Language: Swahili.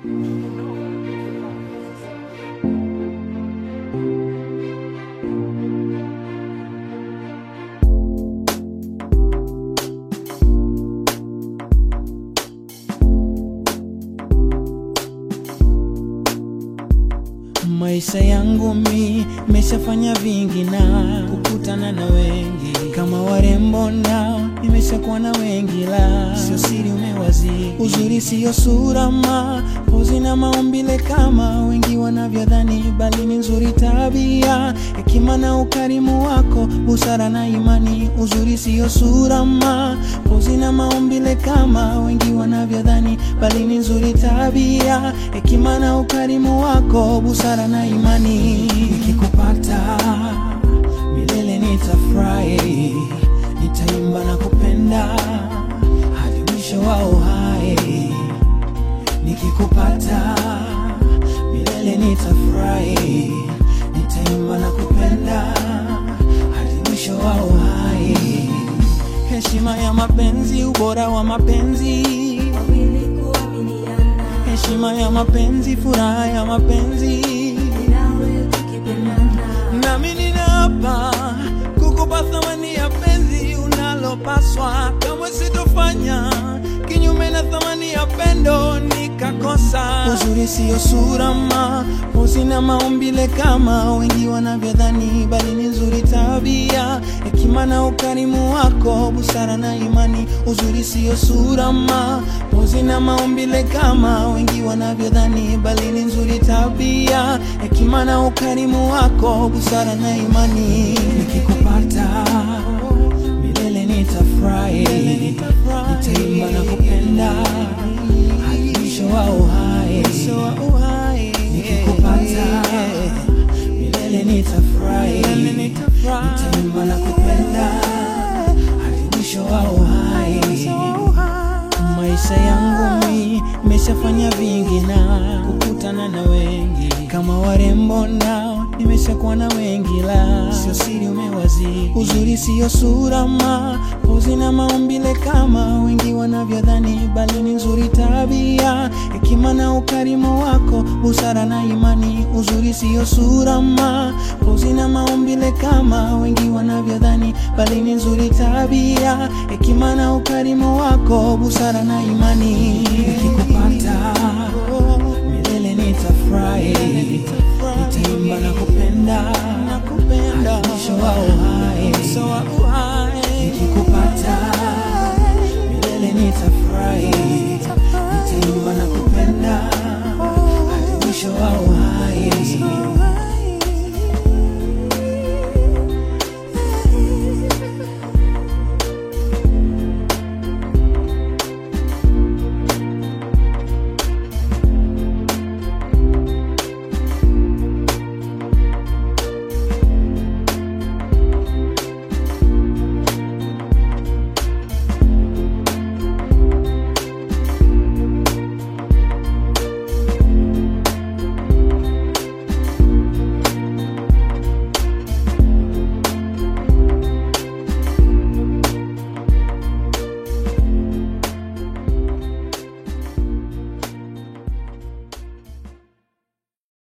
Maisha yangu nimeshafanya vingi na kukutana na wengi kama warembo nao nimeshakuwa na wengi, la sio siri umewazi. Uzuri sio sura pozi na maumbile kama wengi wanavyodhani, bali ni nzuri tabia, hekima na ukarimu wako, busara na imani. Uzuri sio sura pozi na maumbile kama wengi wanavyodhani, bali ni nzuri tabia, hekima na ukarimu wako, busara na imani. Nikikupata milele nitafurahi, nitaimba na kupenda hadi mwisho wa uhai. Nikikupata milele nitafurahi, nitaimba na kupenda hadi mwisho wa uhai. Heshima ya mapenzi, ubora wa mapenzi, heshima ya mapenzi, furaha ya mapenzi. Nami ninaapa kukupa thamani ya penzi unalopaswa, kama sitofanya kinyume na thamani ya pendo nikakosa. Uzuri sio sura pozi na maumbile kama wengi wanavyodhani, bali ni nzuri tabia, hekima na ukarimu wako, busara na imani. Uzuri sio sura pozi na maumbile kama wengi wanavyodhani, bali ni nzuri tabia, hekima na ukarimu wako, busara na imani. Nikikupata milele nitafurahi, nitaimba na kupenda hadi mwisho wa uhai. Nikikupata milele nitafurahi, nitaimba na kupenda hadi mwisho wa uhai. Maisha yangu nimeshafanya vingi na kukutana na wengi kama warembo nao nimeshakuwa na wengi, la sio siri umewazi. Uzuri sio sura pozi na maumbile kama wengi wanavyodhani, bali ni nzuri tabia, hekima na ukarimu wako, busara na imani. Uzuri sio sura pozi na maumbile kama wengi wanavyodhani, bali ni nzuri tabia, hekima na ukarimu wako, busara na imani.